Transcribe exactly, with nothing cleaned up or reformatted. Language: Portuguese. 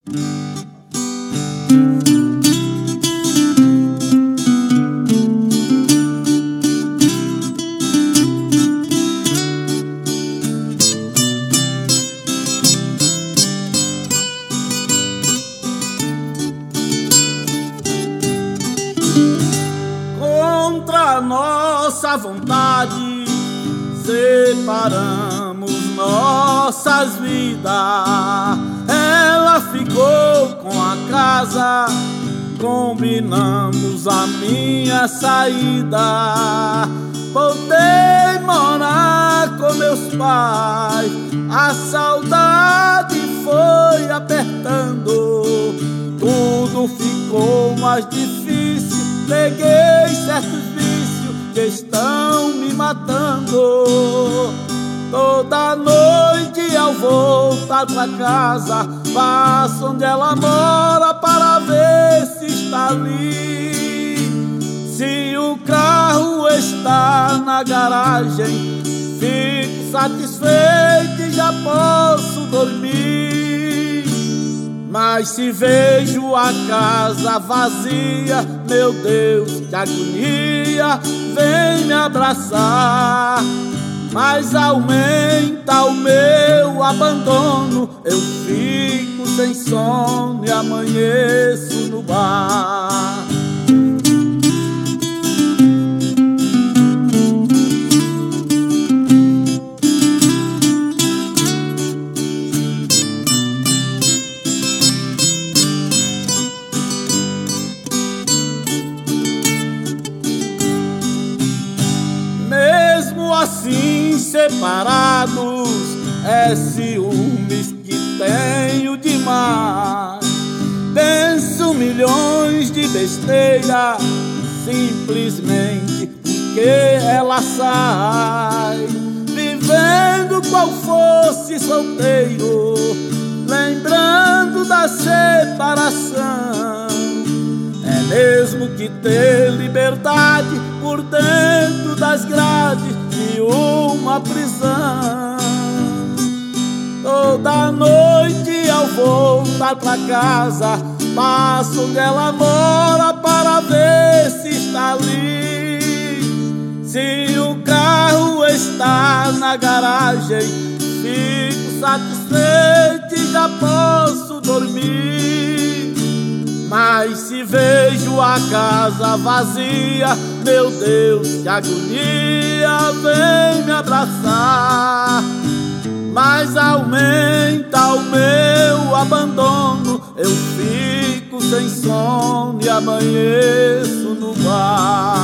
Contra nossa vontade, separamos nossas vidas. Ela ficou com a casa, combinamos a minha saída. Voltei morar com meus pais, a saudade foi apertando, tudo ficou mais difícil. Peguei certos vícios que estão me matando. Toda noite ao voltar pra casa, passo onde ela mora para ver se está ali. Se o carro está na garagem, fico satisfeito e já posso dormir. Mas se vejo a casa vazia, meu Deus, que agonia, vem me abraçar. Mas aumenta o meu abandono, eu fico sem sono e amanheço no bar. Assim separados, é ciúmes que tenho demais. Penso milhões de besteira, simplesmente porque ela sai. Vivendo qual fosse solteiro, lembrando da separação. É mesmo que ter liberdade por dentro das grades de uma prisão. Toda noite ao voltar pra casa, passo onde ela mora para ver se está ali. Se o carro está na garagem, fico satisfeito e já posso dormir. Mas se vejo a casa vazia, meu Deus, que agonia, vem me abraçar. Mas aumenta o meu abandono, eu fico sem sono e amanheço no bar.